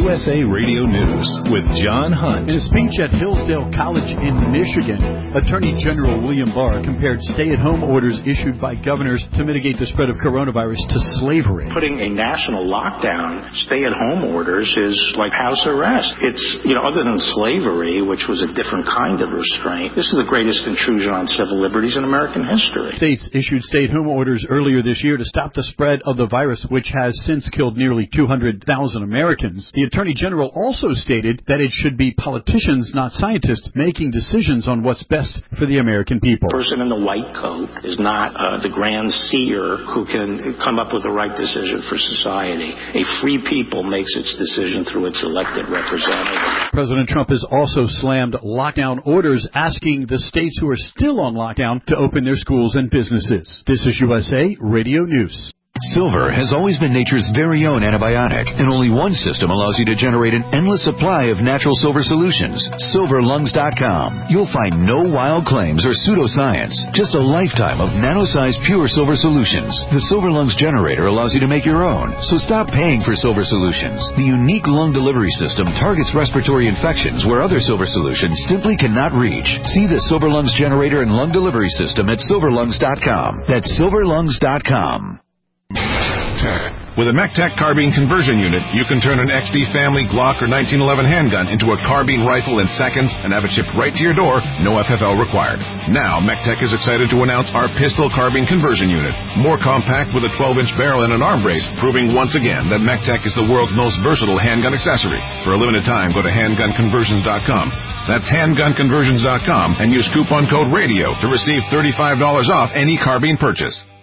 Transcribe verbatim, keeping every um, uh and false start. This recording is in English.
U S A Radio News with John Hunt. In a speech at Hillsdale College in Michigan, Attorney General William Barr compared stay-at-home orders issued by governors to mitigate the spread of coronavirus to slavery. Putting a national lockdown, stay-at-home orders is like house arrest. It's, you know, other than slavery, which was a different kind of restraint, this is the greatest intrusion on civil liberties in American history. States issued stay-at-home orders earlier this year to stop the spread of the virus, which has since killed nearly two hundred thousand Americans. The Attorney General also stated that it should be politicians, not scientists, making decisions on what's best for the American people. The person in the white coat is not uh, the grand seer who can come up with the right decision for society. A free people makes its decision through its elected representative. President Trump has also slammed lockdown orders, asking the states who are still on lockdown to open their schools and businesses. This is U S A Radio News. Silver has always been nature's very own antibiotic, and only one system allows you to generate an endless supply of natural silver solutions. silver lungs dot com. You'll find no wild claims or pseudoscience, just a lifetime of nano-sized pure silver solutions. The Silver Lungs generator allows you to make your own, so stop paying for silver solutions. The unique lung delivery system targets respiratory infections where other silver solutions simply cannot reach. See the Silver Lungs generator and lung delivery system at silver lungs dot com. That's silver lungs dot com. With a MECTEC carbine conversion unit, you can turn an X D Family Glock or nineteen eleven handgun into a carbine rifle in seconds and have it shipped right to your door, no F F L required. Now, MECTEC is excited to announce our pistol carbine conversion unit. More compact with a twelve inch barrel and an arm brace, proving once again that MECTEC is the world's most versatile handgun accessory. For a limited time, go to handgun conversions dot com. That's handgun conversions dot com and use coupon code RADIO to receive thirty-five dollars off any carbine purchase.